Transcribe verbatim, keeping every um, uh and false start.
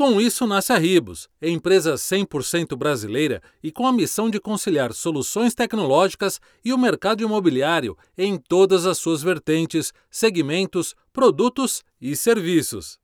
Com isso nasce a Ribus, empresa cem por cento brasileira e com a missão de conciliar soluções tecnológicas e o mercado imobiliário em todas as suas vertentes, segmentos, produtos e serviços.